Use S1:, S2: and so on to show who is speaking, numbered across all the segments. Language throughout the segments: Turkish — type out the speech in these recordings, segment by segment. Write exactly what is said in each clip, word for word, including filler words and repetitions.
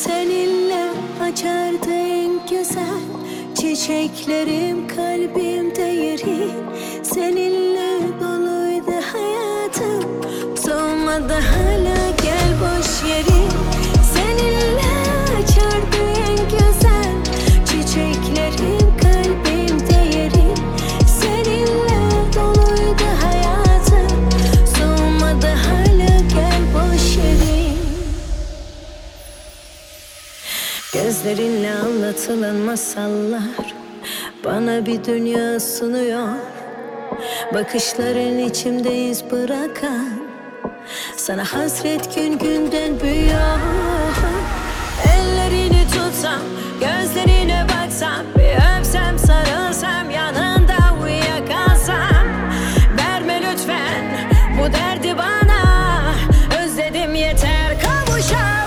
S1: Seninle açardı en güzel çiçeklerim, kalbimde yerin. Seninle doluydu hayatım, solmadı hala gel boş yerin. Seninle açardı en güzel çiçeklerim, kalbimde yerin. Seninle doluydu hayatım, solmadı hala gel boş yerin. Gözlerinle anlatılan masallar bana bir dünya sunuyor. Bakışların içimde iz bırakan, sana hasret gün günden büyüyor. Ellerini tutsam, gözlerine baksam, bir öpsem, sarılsam, yanında uyuyakalsam. Verme lütfen bu derdi bana, özledim yeter kavuşalım.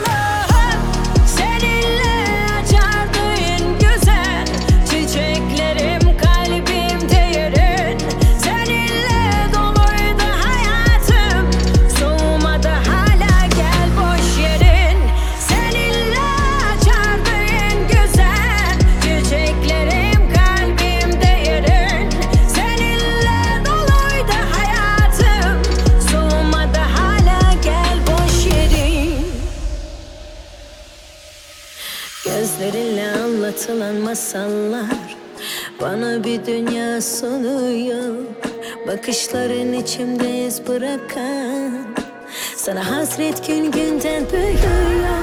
S1: Gözlerinle anlatılan masallar bana bir dünya sunuyor. Bakışların içimde iz bırakan, sana hasret gün günden büyüyor.